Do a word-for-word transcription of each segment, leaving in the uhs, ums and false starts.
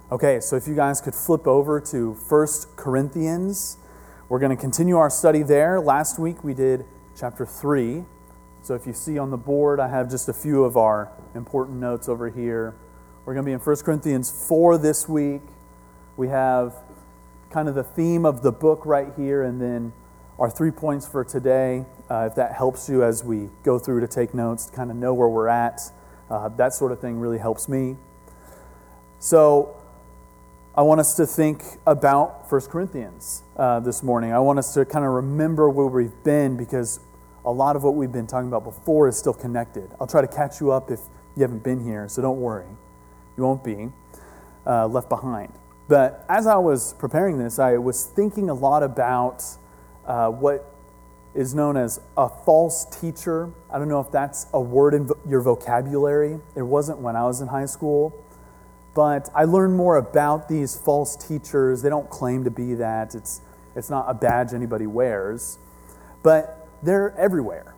Okay, so if you guys could flip over to First Corinthians, we're going to continue our study there. Last week we did chapter three. So if you see on the board, I have just a few of our important notes over here. We're going to be in First Corinthians four this week. We have kind of the theme of the book right here, and then our three points for today. Uh, if that helps you as we go through to take notes, to kind of know where we're at, uh, that sort of thing really helps me. So I want us to think about First Corinthians uh, this morning. I want us to kind of remember where we've been, because a lot of what we've been talking about before is still connected. I'll try to catch you up if you haven't been here, so don't worry. You won't be uh, left behind. But as I was preparing this, I was thinking a lot about uh, what is known as a false teacher. I don't know if that's a word in vo- your vocabulary. It wasn't when I was in high school. But I learned more about these false teachers. They don't claim to be that. It's it's not a badge anybody wears. But they're everywhere.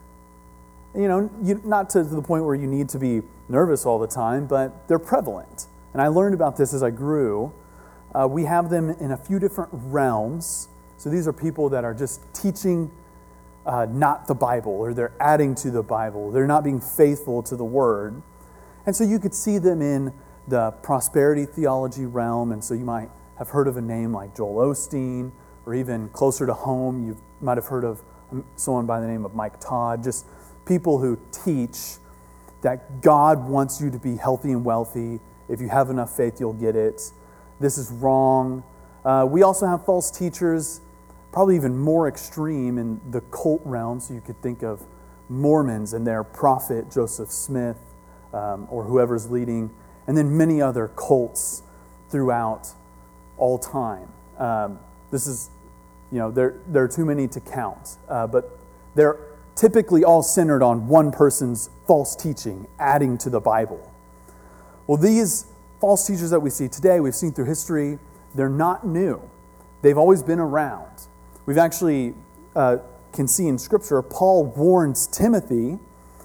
You know, you, not to the point where you need to be nervous all the time, but they're prevalent. And I learned about this as I grew. Uh, we have them in a few different realms. So these are people that are just teaching uh, not the Bible, or they're adding to the Bible. They're not being faithful to the Word. And so you could see them in the prosperity theology realm, and so you might have heard of a name like Joel Osteen, or even closer to home, you might have heard of someone by the name of Mike Todd, just people who teach that God wants you to be healthy and wealthy. If you have enough faith, you'll get it. This is wrong. Uh, we also have false teachers, probably even more extreme in the cult realm, so you could think of Mormons and their prophet, Joseph Smith, um, or whoever's leading, and then many other cults throughout all time. Um, this is, you know, there, there are too many to count, uh, but they're typically all centered on one person's false teaching, adding to the Bible. Well, these false teachers that we see today, we've seen through history, they're not new. They've always been around. We've actually uh, can see in Scripture, Paul warns Timothy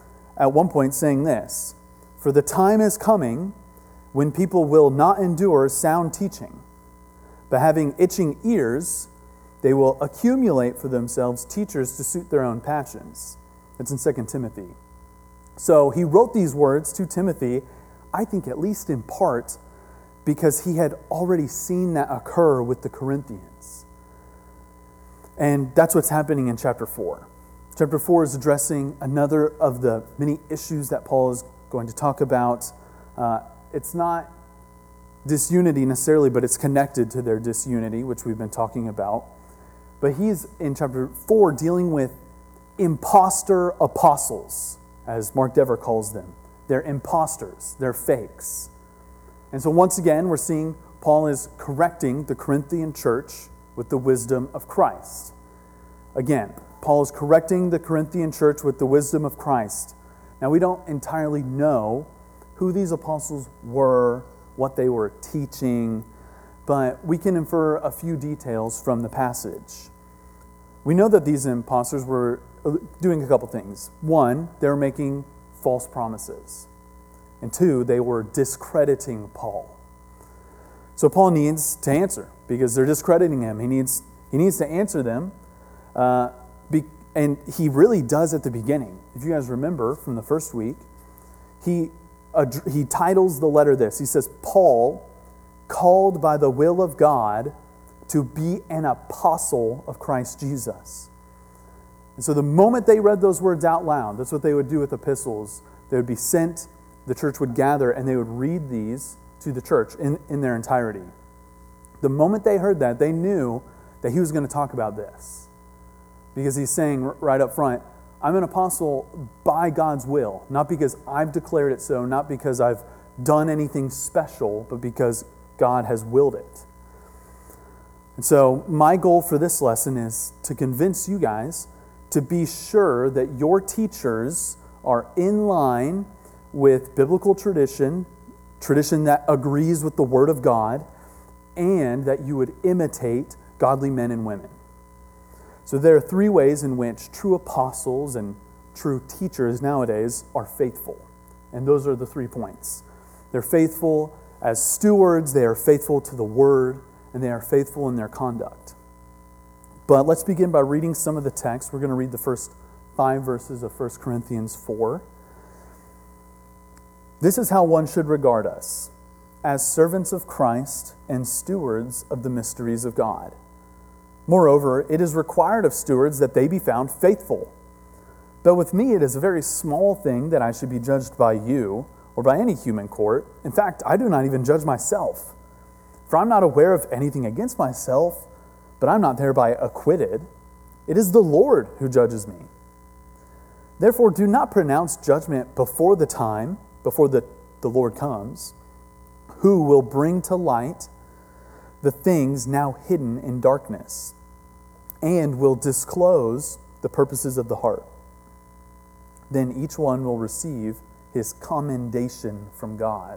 at one point saying this, "For the time is coming when people will not endure sound teaching, but having itching ears, they will accumulate for themselves teachers to suit their own passions." That's in Second Timothy. So he wrote these words to Timothy, I think at least in part, because he had already seen that occur with the Corinthians. And that's what's happening in chapter four. Chapter four is addressing another of the many issues that Paul is going to talk about. Uh, It's not disunity necessarily, but it's connected to their disunity, which we've been talking about. But he's in chapter four dealing with imposter apostles, as Mark Dever calls them. They're imposters. They're fakes. And so once again, we're seeing Paul is correcting the Corinthian church with the wisdom of Christ. Again, Paul is correcting the Corinthian church with the wisdom of Christ. Now, we don't entirely know who these apostles were, what they were teaching, but we can infer a few details from the passage. We know that these imposters were doing a couple things. One, they were making false promises. And two, they were discrediting Paul. So Paul needs to answer, because they're discrediting him. He needs, he needs to answer them, uh, be, and he really does at the beginning. If you guys remember from the first week, he He titles the letter this. He says, Paul, called by the will of God to be an apostle of Christ Jesus. And so the moment they read those words out loud, that's what they would do with epistles. They would be sent, the church would gather, and they would read these to the church in, in their entirety. The moment they heard that, they knew that he was going to talk about this. Because he's saying right up front, I'm an apostle by God's will, not because I've declared it so, not because I've done anything special, but because God has willed it. And so my goal for this lesson is to convince you guys to be sure that your teachers are in line with biblical tradition, tradition that agrees with the Word of God, and that you would imitate godly men and women. So there are three ways in which true apostles and true teachers nowadays are faithful. And those are the three points. They're faithful as stewards, they are faithful to the word, and they are faithful in their conduct. But let's begin by reading some of the text. We're going to read the first five verses of First Corinthians four. This is how one should regard us, as servants of Christ and stewards of the mysteries of God. Moreover, it is required of stewards that they be found faithful. But with me it is a very small thing that I should be judged by you or by any human court. In fact, I do not even judge myself. For I'm not aware of anything against myself, but I'm not thereby acquitted. It is the Lord who judges me. Therefore, do not pronounce judgment before the time, before the, the Lord comes, who will bring to light the things now hidden in darkness, and will disclose the purposes of the heart. Then each one will receive his commendation from God.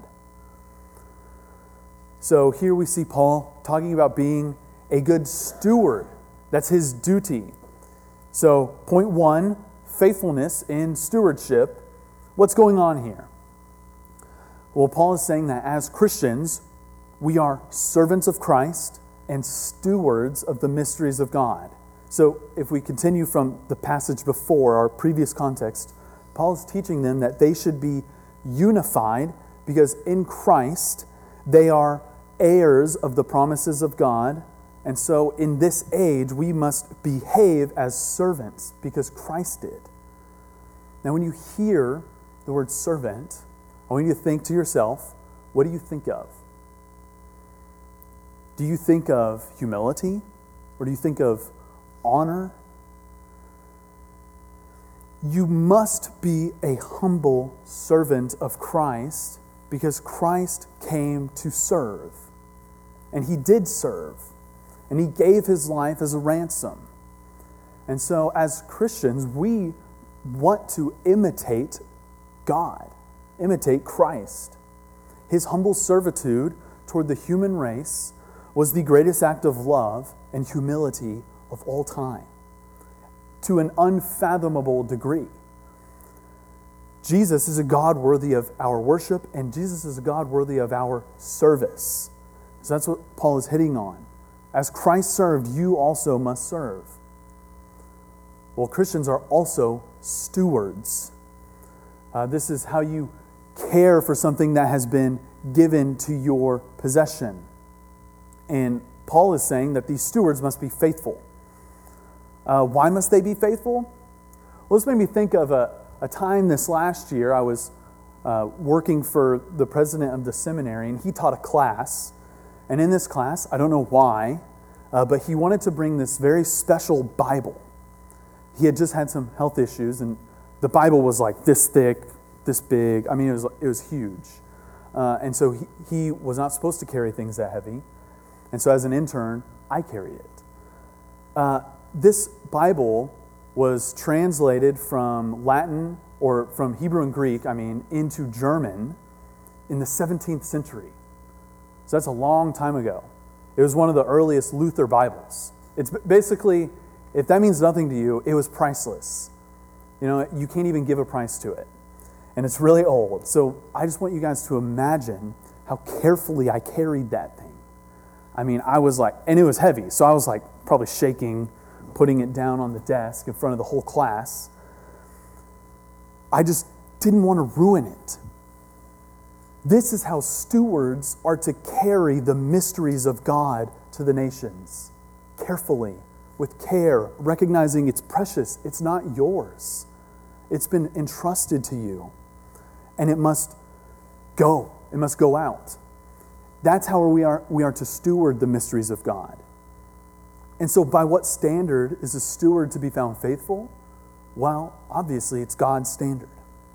So here we see Paul talking about being a good steward. That's his duty. So point one, faithfulness in stewardship. What's going on here? Well, Paul is saying that as Christians, we are servants of Christ and stewards of the mysteries of God. So if we continue from the passage before, our previous context, Paul is teaching them that they should be unified because in Christ they are heirs of the promises of God. And so in this age, we must behave as servants because Christ did. Now, when you hear the word servant, I want you to think to yourself, what do you think of? Do you think of humility? Or do you think of honor? You must be a humble servant of Christ because Christ came to serve. And he did serve. And he gave his life as a ransom. And so as Christians, we want to imitate God, imitate Christ. His humble servitude toward the human race was the greatest act of love and humility of all time, to an unfathomable degree. Jesus is a God worthy of our worship, and Jesus is a God worthy of our service. So that's what Paul is hitting on. As Christ served, you also must serve. Well, Christians are also stewards. Uh, this is how you care for something that has been given to your possession. And Paul is saying that these stewards must be faithful. Uh, why must they be faithful? Well, this made me think of a, a time this last year. I was uh, working for the president of the seminary, and he taught a class. And in this class, I don't know why, uh, but he wanted to bring this very special Bible. He had just had some health issues, and the Bible was like this thick, this big. I mean, it was it was huge. Uh, and so he, he was not supposed to carry things that heavy. And so as an intern, I carried it. Uh, this Bible was translated from Latin, or from Hebrew and Greek, I mean, into German in the seventeenth century. So that's a long time ago. It was one of the earliest Luther Bibles. It's basically, if that means nothing to you, it was priceless. You know, you can't even give a price to it. And it's really old. So I just want you guys to imagine how carefully I carried that thing. I mean, I was like, and it was heavy, so I was like probably shaking, putting it down on the desk in front of the whole class. I just didn't want to ruin it. This is how stewards are to carry the mysteries of God to the nations. Carefully, with care, recognizing it's precious. It's not yours. It's been entrusted to you. And it must go. It must go out. That's how we are, we are to steward the mysteries of God. And so by what standard is a steward to be found faithful? Well, obviously it's God's standard.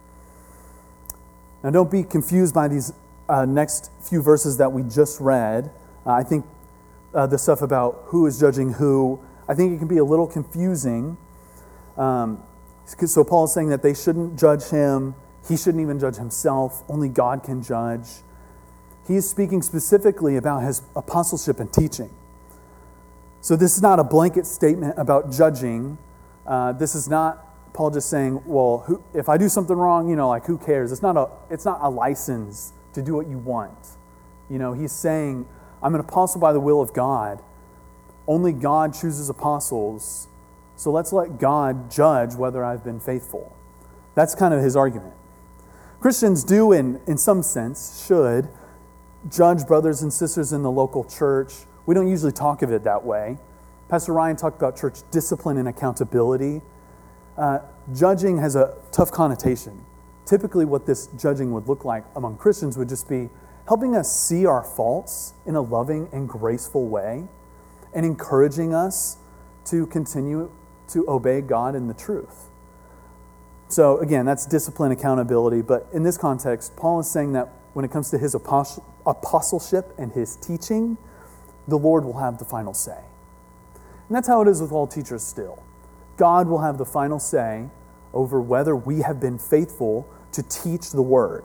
Now don't be confused by these uh, next few verses that we just read. Uh, I think uh, the stuff about who is judging who, I think it can be a little confusing. Um, so Paul is saying that they shouldn't judge him. He shouldn't even judge himself. Only God can judge. He is speaking specifically about his apostleship and teaching. So this is not a blanket statement about judging. Uh, this is not Paul just saying, well, who, if I do something wrong, you know, like who cares? It's not a, it's not a license to do what you want. You know, he's saying, I'm an apostle by the will of God. Only God chooses apostles, so let's let God judge whether I've been faithful. That's kind of his argument. Christians do, in, in some sense, should judge brothers and sisters in the local church. We don't usually talk of it that way. Pastor Ryan talked about church discipline and accountability. Uh, judging has a tough connotation. Typically what this judging would look like among Christians would just be helping us see our faults in a loving and graceful way and encouraging us to continue to obey God in the truth. So again, that's discipline, accountability. But in this context, Paul is saying that when it comes to his apostle, apostleship and his teaching, the Lord will have the final say. And that's how it is with all teachers still. God will have the final say over whether we have been faithful to teach the word.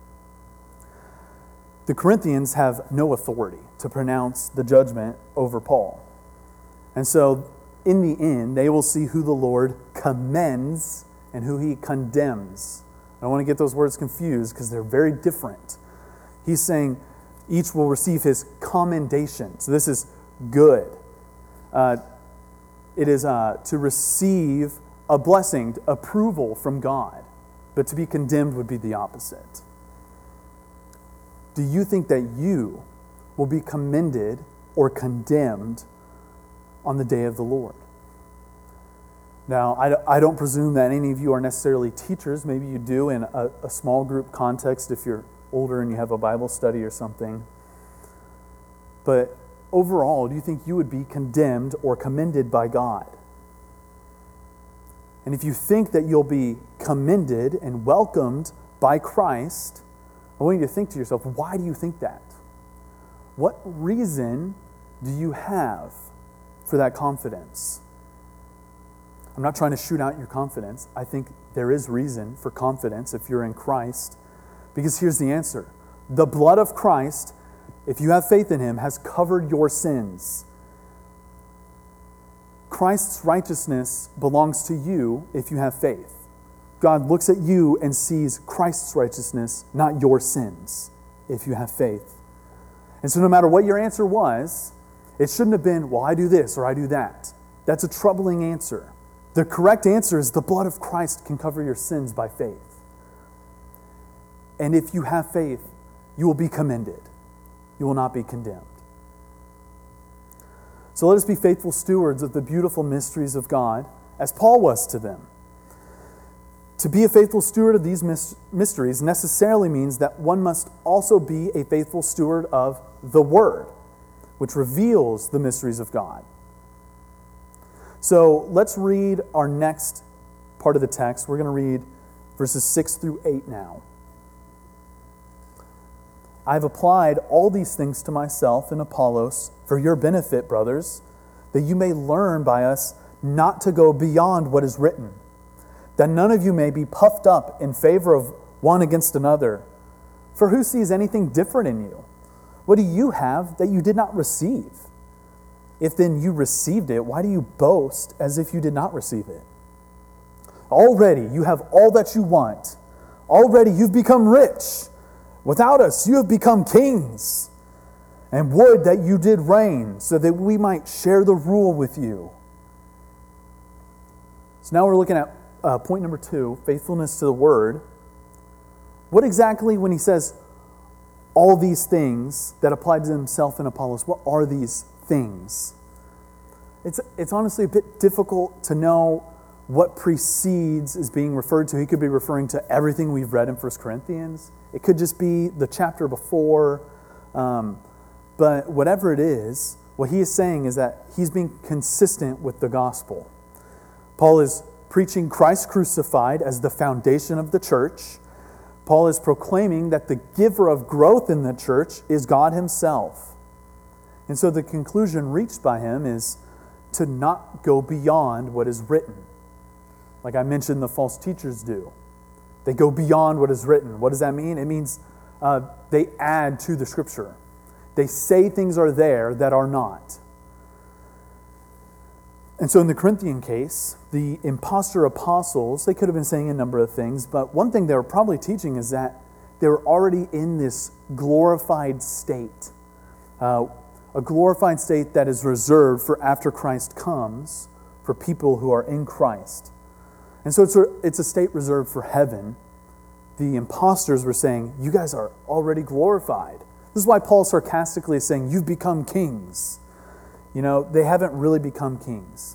The Corinthians have no authority to pronounce the judgment over Paul. And so, in the end, they will see who the Lord commends and who he condemns. I don't want to get those words confused because they're very different. He's saying each will receive his commendation. So this is good. Uh, it is uh, to receive a blessing, approval from God. But to be condemned would be the opposite. Do you think that you will be commended or condemned on the day of the Lord? Now, I don't presume that any of you are necessarily teachers. Maybe you do in a, a small group context if you're older and you have a Bible study or something. But overall, do you think you would be condemned or commended by God? And if you think that you'll be commended and welcomed by Christ, I want you to think to yourself, why do you think that? What reason do you have for that confidence? I'm not trying to shoot out your confidence. I think there is reason for confidence if you're in Christ. Because here's the answer. The blood of Christ, if you have faith in him, has covered your sins. Christ's righteousness belongs to you if you have faith. God looks at you and sees Christ's righteousness, not your sins, if you have faith. And so no matter what your answer was, it shouldn't have been, well, I do this or I do that. That's a troubling answer. The correct answer is the blood of Christ can cover your sins by faith. And if you have faith, you will be commended. You will not be condemned. So let us be faithful stewards of the beautiful mysteries of God, as Paul was to them. To be a faithful steward of these mysteries necessarily means that one must also be a faithful steward of the Word, which reveals the mysteries of God. So let's read our next part of the text. We're going to read verses six through eight now. I've applied all these things to myself and Apollos for your benefit, brothers, that you may learn by us not to go beyond what is written, that none of you may be puffed up in favor of one against another. For who sees anything different in you? What do you have that you did not receive? If then you received it, why do you boast as if you did not receive it? Already you have all that you want. Already you've become rich. Without us, you have become kings. And would that you did reign, so that we might share the rule with you. So now we're looking at uh, point number two, faithfulness to the word. What exactly, when he says all these things that apply to himself and Apollos, what are these things? It's, it's honestly a bit difficult to know what precedes is being referred to. He could be referring to everything we've read in First Corinthians. It could just be the chapter before. Um, but whatever it is, what he is saying is that he's being consistent with the gospel. Paul is preaching Christ crucified as the foundation of the church. Paul is proclaiming that the giver of growth in the church is God himself. And so the conclusion reached by him is to not go beyond what is written. Like I mentioned, the false teachers do. They go beyond what is written. What does that mean? It means uh, they add to the Scripture. They say things are there that are not. And so in the Corinthian case, the imposter apostles, they could have been saying a number of things, but one thing they were probably teaching is that they were already in this glorified state, uh, a glorified state that is reserved for after Christ comes, for people who are in Christ. And so it's a, it's a state reserved for heaven. The imposters were saying, you guys are already glorified. This is why Paul sarcastically is saying, you've become kings. You know, they haven't really become kings.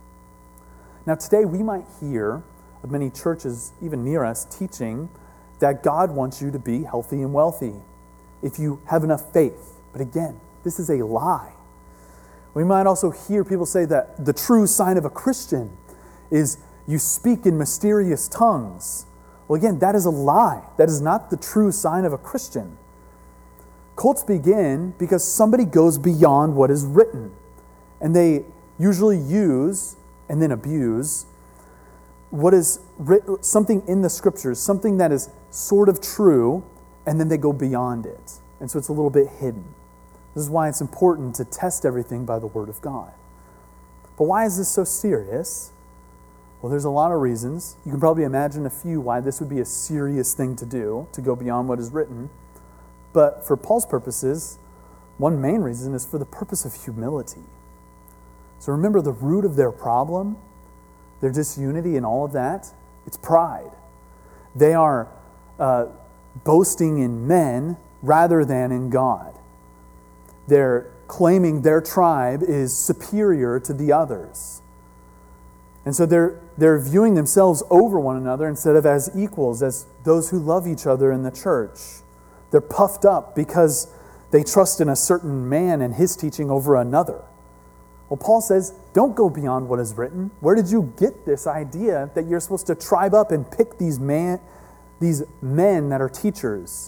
Now today we might hear of many churches, even near us, teaching that God wants you to be healthy and wealthy if you have enough faith. But again, this is a lie. We might also hear people say that the true sign of a Christian is you speak in mysterious tongues. Well, again, that is a lie. That is not the true sign of a Christian. Cults begin because somebody goes beyond what is written. And they usually use and then abuse what is written, something in the Scriptures, something that is sort of true, and then they go beyond it. And so it's a little bit hidden. This is why it's important to test everything by the Word of God. But why is this so serious? Well, there's a lot of reasons. You can probably imagine a few why this would be a serious thing to do, to go beyond what is written. But for Paul's purposes, one main reason is for the purpose of humility. So remember, the root of their problem, their disunity and all of that, it's pride. They are uh, boasting in men rather than in God. They're claiming their tribe is superior to the others. And so they're, they're viewing themselves over one another instead of as equals, as those who love each other in the church. They're puffed up because they trust in a certain man and his teaching over another. Well, Paul says, don't go beyond what is written. Where did you get this idea that you're supposed to tribe up and pick these man, these men that are teachers?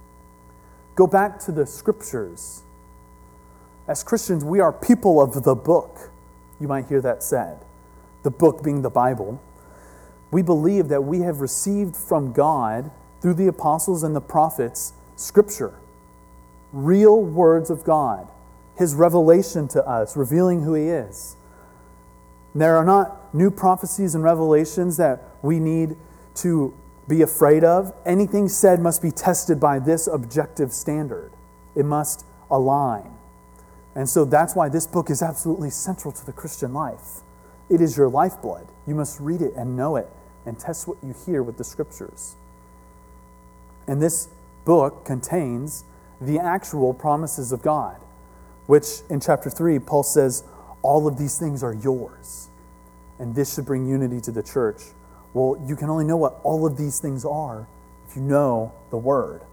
Go back to the Scriptures. As Christians, we are people of the book. You might hear that said. The book being the Bible. We believe that we have received from God, through the apostles and the prophets, Scripture. Real words of God. His revelation to us, revealing who He is. There are not new prophecies and revelations that we need to be afraid of. Anything said must be tested by this objective standard. It must align. And so that's why this book is absolutely central to the Christian life. It is your lifeblood. You must read it and know it and test what you hear with the Scriptures. And this book contains the actual promises of God, which in chapter three, Paul says, all of these things are yours. And this should bring unity to the church. Well, you can only know what all of these things are if you know the Word.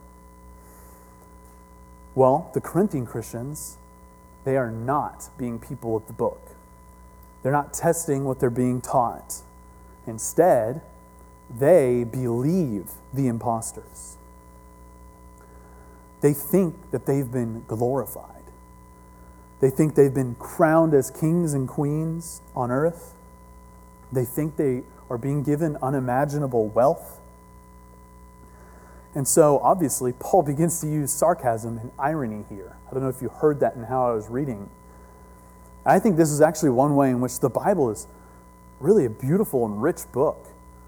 Well, the Corinthian Christians, they are not being people of the book. They're not testing what they're being taught. Instead, they believe the imposters. They think that they've been glorified. They think they've been crowned as kings and queens on earth. They think they are being given unimaginable wealth. And so, obviously, Paul begins to use sarcasm and irony here. I don't know if you heard that in how I was reading. I think this is actually one way in which the Bible is really a beautiful and rich book.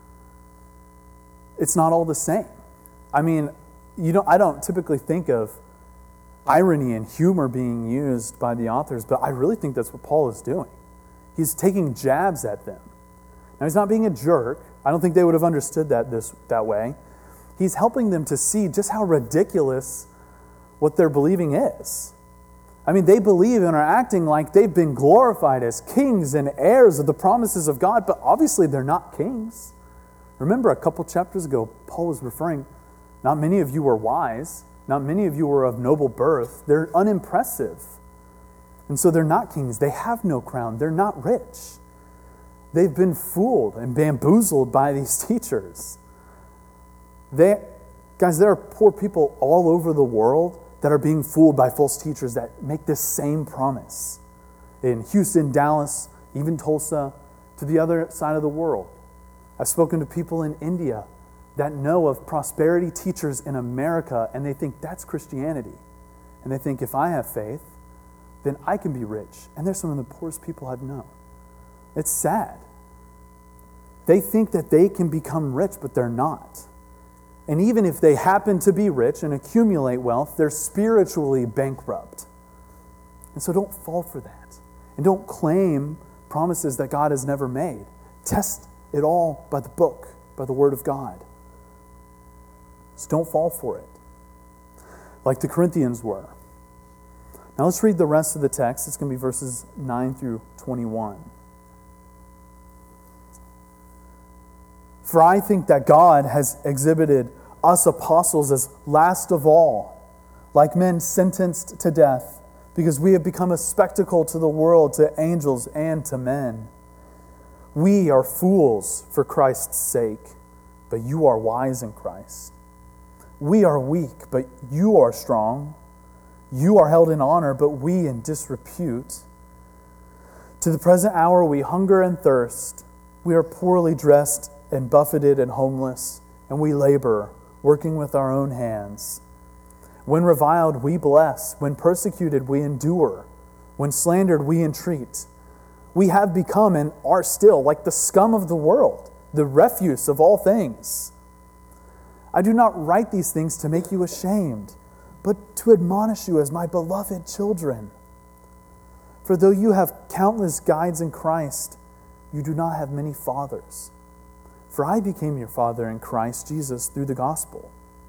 It's not all the same. I mean, you don't. I don't typically think of irony and humor being used by the authors, but I really think that's what Paul is doing. He's taking jabs at them. Now, he's not being a jerk. I don't think they would have understood that this that way. He's helping them to see just how ridiculous what they're believing is. I mean, they believe and are acting like they've been glorified as kings and heirs of the promises of God, but obviously they're not kings. Remember, a couple chapters ago, Paul was referring, not many of you were wise, not many of you were of noble birth. They're unimpressive. And so they're not kings. They have no crown. They're not rich. They've been fooled and bamboozled by these teachers. They, guys, there are poor people all over the world that are being fooled by false teachers that make this same promise. In Houston, Dallas, even Tulsa, to the other side of the world. I've spoken to people in India that know of prosperity teachers in America, and they think that's Christianity. And they think, if I have faith, then I can be rich. And they're some of the poorest people I've known. It's sad. They think that they can become rich, but they're not. And even if they happen to be rich and accumulate wealth, they're spiritually bankrupt. And so don't fall for that. And don't claim promises that God has never made. Test it all by the book, by the Word of God. So don't fall for it, like the Corinthians were. Now let's read the rest of the text. It's going to be verses nine through twenty-one. For I think that God has exhibited us apostles as last of all, like men sentenced to death, because we have become a spectacle to the world, to angels and to men. We are fools for Christ's sake, but you are wise in Christ. We are weak, but you are strong. You are held in honor, but we in disrepute. To the present hour we hunger and thirst. We are poorly dressed and buffeted and homeless, and we labor, working with our own hands. When reviled, we bless. When persecuted, we endure. When slandered, we entreat. We have become and are still like the scum of the world, the refuse of all things. I do not write these things to make you ashamed, but to admonish you as my beloved children. For though you have countless guides in Christ, you do not have many fathers. For I became your father in Christ Jesus through the gospel.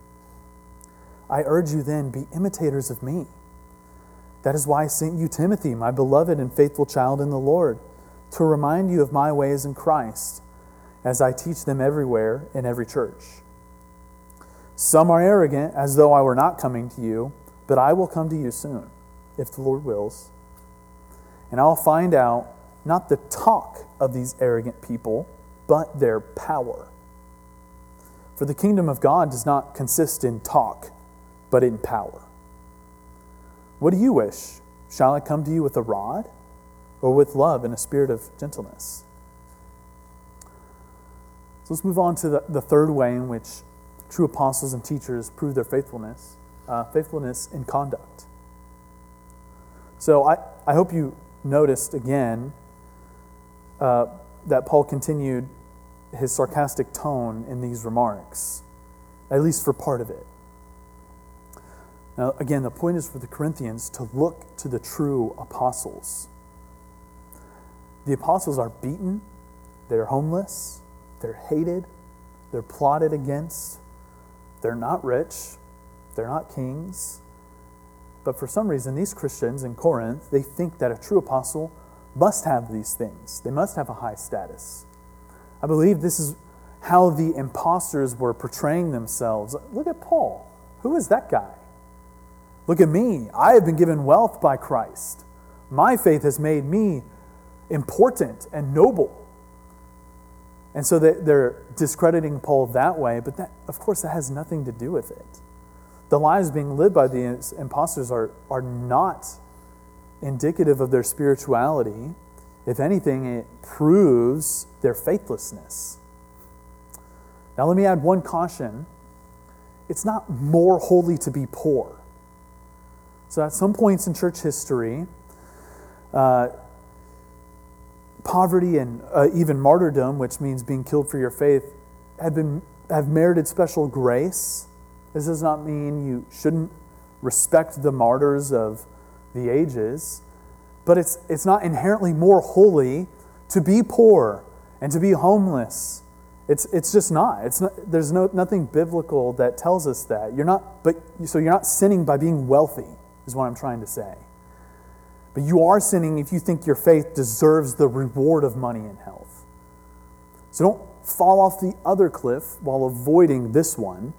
I urge you then, be imitators of me. That is why I sent you Timothy, my beloved and faithful child in the Lord, to remind you of my ways in Christ, as I teach them everywhere in every church. Some are arrogant, as though I were not coming to you, but I will come to you soon, if the Lord wills. And I'll find out not the talk of these arrogant people, but their power. For the kingdom of God does not consist in talk, but in power. What do you wish? Shall I come to you with a rod, or with love and a spirit of gentleness? So let's move on to the, the third way in which true apostles and teachers prove their faithfulness, uh, faithfulness in conduct. So I, I hope you noticed again uh, that Paul continued his sarcastic tone in these remarks, at least for part of it. Now, again, the point is for the Corinthians to look to the true apostles. The apostles are beaten, they're homeless, they're hated, they're plotted against, they're not rich, they're not kings. But for some reason, these Christians in Corinth, they think that a true apostle must have these things. They must have a high status. I believe this is how the imposters were portraying themselves. Look at Paul. Who is that guy? Look at me. I have been given wealth by Christ. My faith has made me important and noble. And so they're discrediting Paul that way, but that, of course, that has nothing to do with it. The lives being lived by the imposters are, are not indicative of their spirituality. If anything, it proves their faithlessness. Now let me add one caution. It's not more holy to be poor. So at some points in church history, uh, poverty and uh, even martyrdom, which means being killed for your faith, have been have merited special grace. This does not mean you shouldn't respect the martyrs of the ages, but it's it's not inherently more holy to be poor and to be homeless. It's it's just not. It's not. There's no nothing biblical that tells us that. You're not. But so you're not sinning by being wealthy, is what I'm trying to say. But you are sinning if you think your faith deserves the reward of money and health. So don't fall off the other cliff while avoiding this one.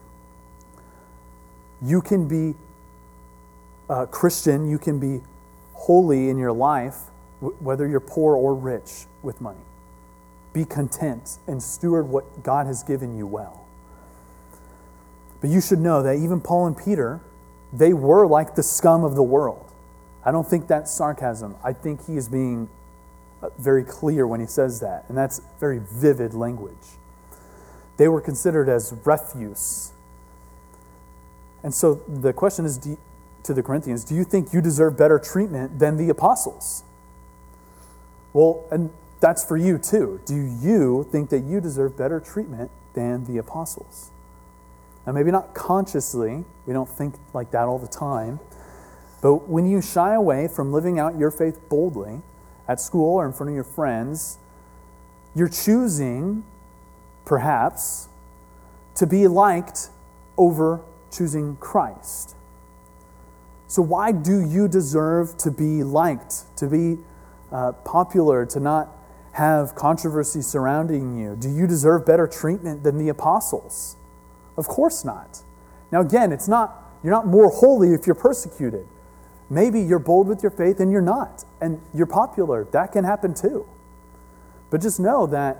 You can be a Christian, you can be holy in your life, whether you're poor or rich with money. Be content and steward what God has given you well. But you should know that even Paul and Peter, they were like the scum of the world. I don't think that's sarcasm. I think he is being very clear when he says that, and that's very vivid language. They were considered as refuse. And so the question is do you, to the Corinthians, do you think you deserve better treatment than the apostles? Well, and that's for you too. Do you think that you deserve better treatment than the apostles? Now, maybe not consciously, we don't think like that all the time, but when you shy away from living out your faith boldly at school or in front of your friends, you're choosing, perhaps, to be liked over choosing Christ. So why do you deserve to be liked, to be uh, popular, to not have controversy surrounding you? Do you deserve better treatment than the apostles? Of course not. Now again, it's not you're not more holy if you're persecuted. Maybe you're bold with your faith and you're not, and you're popular. That can happen too. But just know that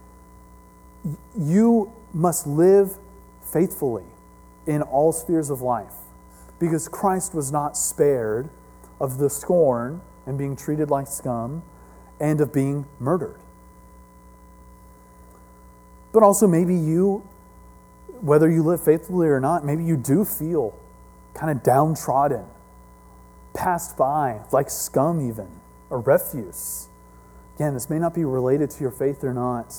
you must live faithfully in all spheres of life, because Christ was not spared of the scorn and being treated like scum and of being murdered. But also maybe you, whether you live faithfully or not, maybe you do feel kind of downtrodden, passed by, like scum even, or refuse. Again, this may not be related to your faith or not,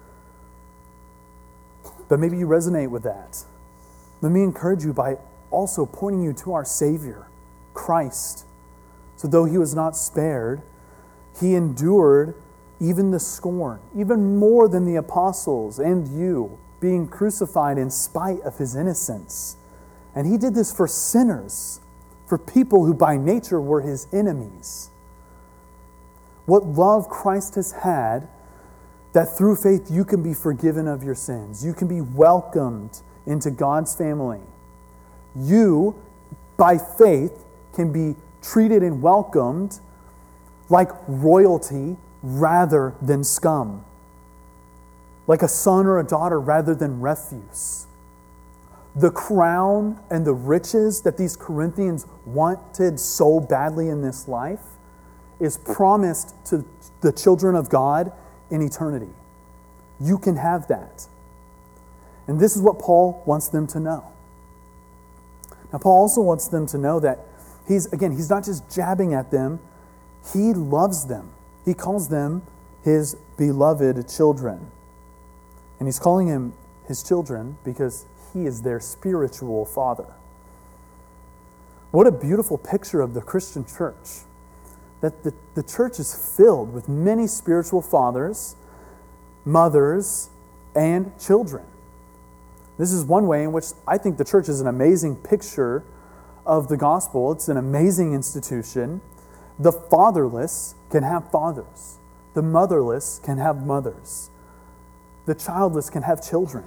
but maybe you resonate with that. Let me encourage you by also pointing you to our Savior, Christ. So though he was not spared, he endured even the scorn, even more than the apostles and you, being crucified in spite of his innocence. And he did this for sinners, for people who by nature were his enemies. What love Christ has had, that through faith you can be forgiven of your sins. You can be welcomed into God's family. You, by faith, can be treated and welcomed like royalty rather than scum. Like a son or a daughter rather than refuse. The crown and the riches that these Corinthians wanted so badly in this life is promised to the children of God in eternity. You can have that. And this is what Paul wants them to know. Now, Paul also wants them to know that he's, again, he's not just jabbing at them, he loves them. He calls them his beloved children. And he's calling him his children because he is their spiritual father. What a beautiful picture of the Christian church. That the, the church is filled with many spiritual fathers, mothers, and children. This is one way in which I think the church is an amazing picture of the gospel. It's an amazing institution. The fatherless can have fathers. The motherless can have mothers. The childless can have children.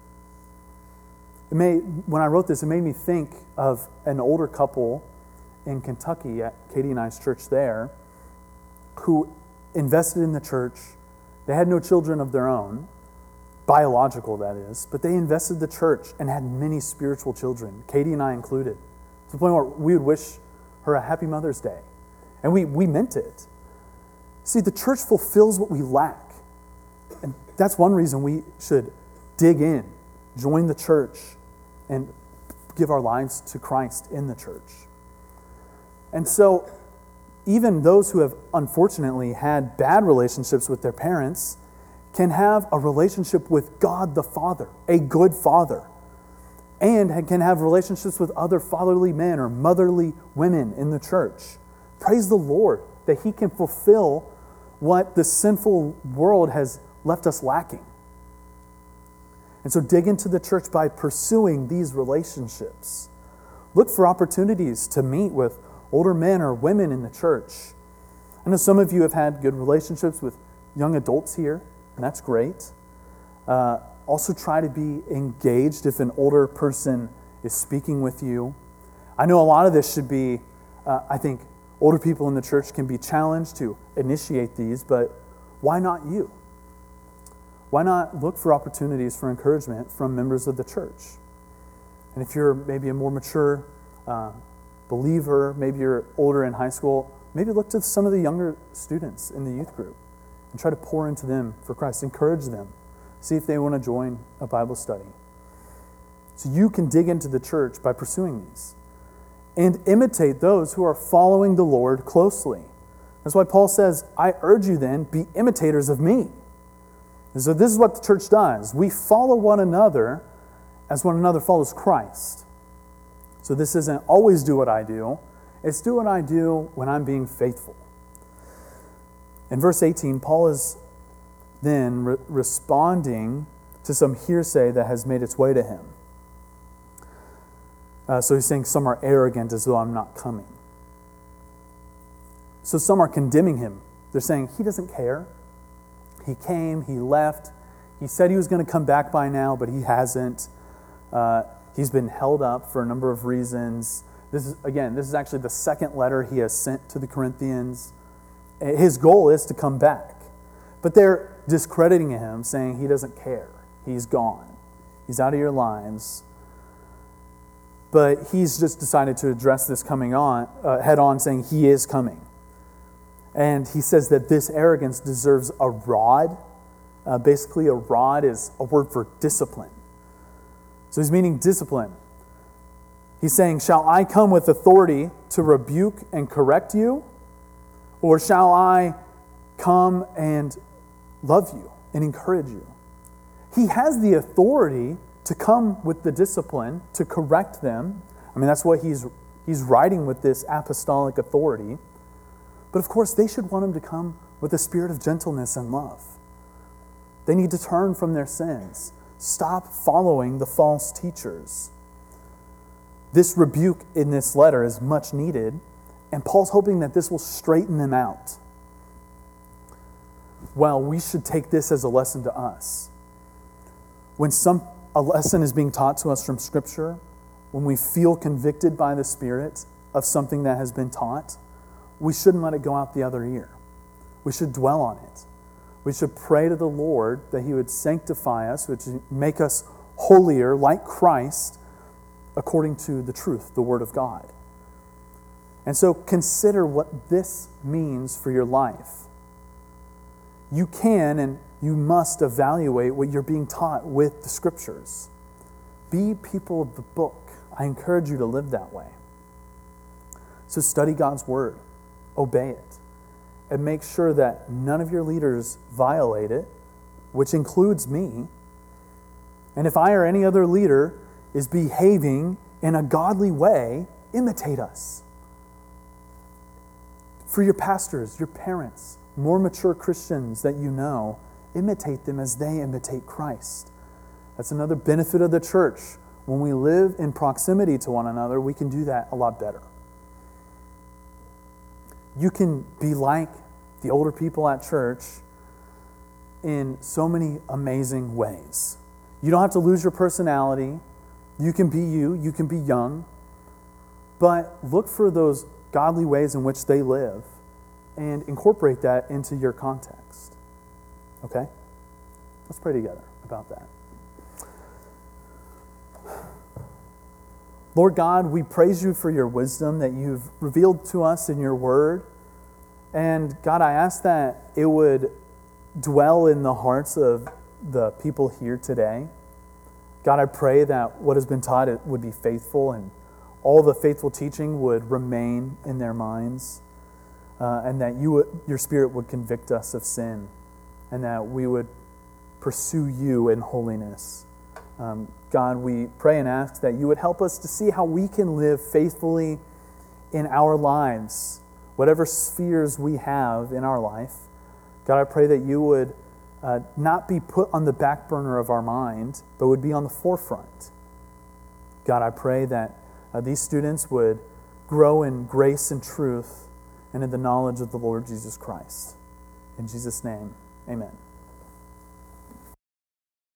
It may, when I wrote this, it made me think of an older couple in Kentucky at Katie and I's church there who invested in the church. They had no children of their own, biological that is, but they invested the church and had many spiritual children, Katie and I included, to the point where we would wish her a happy Mother's Day. And we, we meant it. See, the church fulfills what we lack. And that's one reason we should dig in, join the church, and give our lives to Christ in the church. And so, even those who have unfortunately had bad relationships with their parents can have a relationship with God the Father, a good father, and can have relationships with other fatherly men or motherly women in the church. Praise the Lord that he can fulfill what the sinful world has left us lacking. And so dig into the church by pursuing these relationships. Look for opportunities to meet with older men or women in the church. I know some of you have had good relationships with young adults here, and that's great. Uh, also try to be engaged if an older person is speaking with you. I know a lot of this should be, uh, I think, older people in the church can be challenged to initiate these, but why not you? Why not look for opportunities for encouragement from members of the church? And if you're maybe a more mature uh, believer, maybe you're older in high school, maybe look to some of the younger students in the youth group and try to pour into them for Christ. Encourage them. See if they want to join a Bible study. So you can dig into the church by pursuing these. And imitate those who are following the Lord closely. That's why Paul says, I urge you then, be imitators of me. And so this is what the church does. We follow one another as one another follows Christ. So this isn't always do what I do. It's do what I do when I'm being faithful. In verse eighteen, Paul is then re- responding to some hearsay that has made its way to him. Uh, so he's saying some are arrogant as though I'm not coming. So some are condemning him. They're saying he doesn't care. He came, he left. He said he was going to come back by now, but he hasn't. Uh, he's been held up for a number of reasons. This is, again, this is actually the second letter he has sent to the Corinthians. His goal is to come back. But they're discrediting him, saying he doesn't care. He's gone. He's out of your lives. But he's just decided to address this coming on, uh, head on, saying he is coming. And he says that this arrogance deserves a rod. Uh, basically, a rod is a word for discipline. So he's meaning discipline. He's saying, shall I come with authority to rebuke and correct you? Or shall I come and love you and encourage you? He has the authority to come with the discipline, to correct them. I mean, that's what he's he's writing with this apostolic authority. But of course, they should want him to come with a spirit of gentleness and love. They need to turn from their sins. Stop following the false teachers. This rebuke in this letter is much needed, and Paul's hoping that this will straighten them out. Well, we should take this as a lesson to us. When some a lesson is being taught to us from Scripture, when we feel convicted by the Spirit of something that has been taught, we shouldn't let it go out the other ear. We should dwell on it. We should pray to the Lord that He would sanctify us, which would make us holier like Christ, according to the truth, the Word of God. And so consider what this means for your life. You can and you must evaluate what you're being taught with the Scriptures. Be people of the book. I encourage you to live that way. So study God's Word. Obey it. And make sure that none of your leaders violate it, which includes me. And if I or any other leader is behaving in a godly way, imitate us. For your pastors, your parents, more mature Christians that you know, imitate them as they imitate Christ. That's another benefit of the church. When we live in proximity to one another, we can do that a lot better. You can be like the older people at church in so many amazing ways. You don't have to lose your personality. You can be you. You can be young. But look for those godly ways in which they live and incorporate that into your context. Okay? Let's pray together about that. Lord God, we praise you for your wisdom that you've revealed to us in your word. And God, I ask that it would dwell in the hearts of the people here today. God, I pray that what has been taught it would be faithful and all the faithful teaching would remain in their minds, uh, and that you would, your Spirit would convict us of sin, and that we would pursue you in holiness. Um, God, we pray and ask that you would help us to see how we can live faithfully in our lives, whatever spheres we have in our life. God, I pray that you would uh, not be put on the back burner of our mind, but would be on the forefront. God, I pray that uh, these students would grow in grace and truth and in the knowledge of the Lord Jesus Christ. In Jesus' name, amen.